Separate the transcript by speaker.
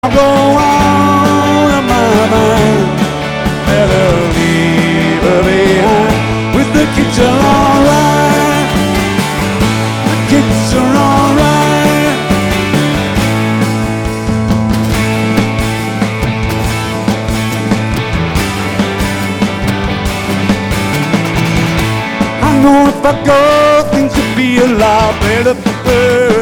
Speaker 1: I'll go out of my mind. Better leave her behind. With the kids are alright. The kids are alright. I know if I go, things would be a lot better for her.